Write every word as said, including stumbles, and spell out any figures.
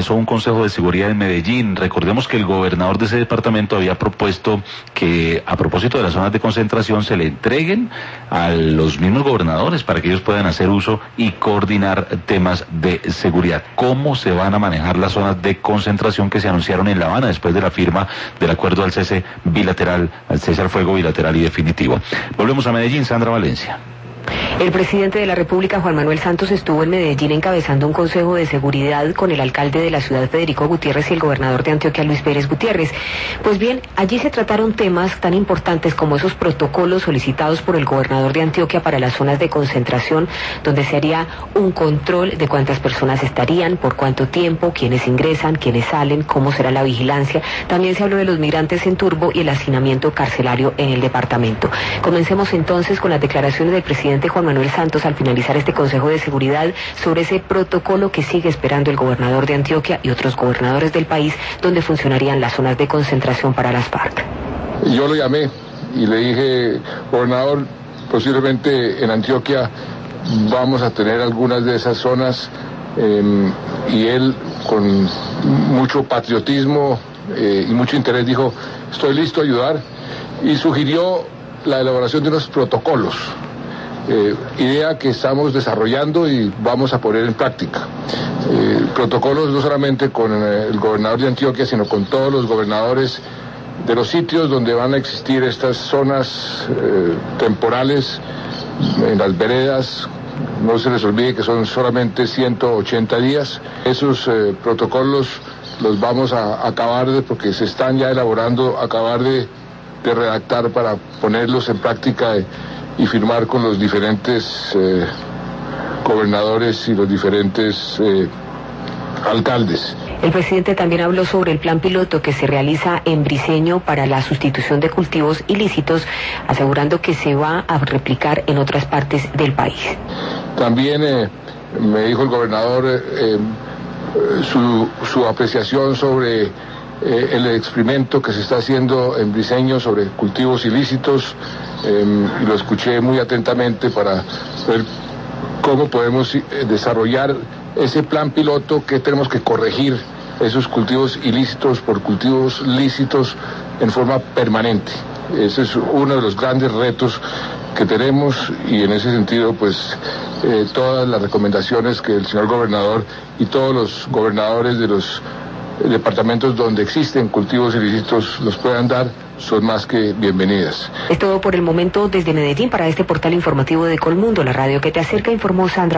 un consejo de seguridad en Medellín. Recordemos que el gobernador de ese departamento había propuesto que, a propósito de las zonas de concentración, se le entreguen a los mismos gobernadores para que ellos puedan hacer uso y coordinar temas de seguridad. ¿Cómo se van a manejar las zonas de concentración que se anunciaron en La Habana después de la firma del acuerdo al cese bilateral, al cese al fuego bilateral y definitivo? Volvemos a Medellín, Sandra Valencia. El presidente de la República, Juan Manuel Santos, estuvo en Medellín encabezando un consejo de seguridad con el alcalde de la ciudad, Federico Gutiérrez, y el gobernador de Antioquia, Luis Pérez Gutiérrez. Pues bien, allí se trataron temas tan importantes como esos protocolos solicitados por el gobernador de Antioquia para las zonas de concentración, donde se haría un control de cuántas personas estarían, por cuánto tiempo, quiénes ingresan, quiénes salen, cómo será la vigilancia. También se habló de los migrantes en turbo y el hacinamiento carcelario en el departamento. Comencemos entonces con las declaraciones del presidente Juan Manuel Santos al finalizar este Consejo de Seguridad sobre ese protocolo que sigue esperando el gobernador de Antioquia y otros gobernadores del país, donde funcionarían las zonas de concentración para las FARC. Yo lo llamé y le dije, gobernador, posiblemente en Antioquia vamos a tener algunas de esas zonas, eh, y él con mucho patriotismo eh, y mucho interés dijo, estoy listo a ayudar, y sugirió la elaboración de unos protocolos. Eh, idea que estamos desarrollando y vamos a poner en práctica. Eh, protocolos no solamente con eh, el gobernador de Antioquia, sino con todos los gobernadores de los sitios donde van a existir estas zonas eh, temporales, en las veredas. No se les olvide que son solamente ciento ochenta días. Esos eh, protocolos los vamos a acabar de, porque se están ya elaborando, acabar de, de redactar para ponerlos en práctica de, y firmar con los diferentes eh, gobernadores y los diferentes eh, alcaldes. El presidente también habló sobre el plan piloto que se realiza en Briceño para la sustitución de cultivos ilícitos, asegurando que se va a replicar en otras partes del país. También eh, me dijo el gobernador eh, eh, su, su apreciación sobre Eh, el experimento que se está haciendo en Briceño sobre cultivos ilícitos, eh, y lo escuché muy atentamente para ver cómo podemos eh, desarrollar ese plan piloto, que tenemos que corregir esos cultivos ilícitos por cultivos lícitos en forma permanente. Ese es uno de los grandes retos que tenemos, y en ese sentido pues eh, todas las recomendaciones que el señor gobernador y todos los gobernadores de los departamentos donde existen cultivos ilícitos los puedan dar, son más que bienvenidas. Es todo por el momento desde Medellín para este portal informativo de Colmundo, la radio que te acerca, informó Sandra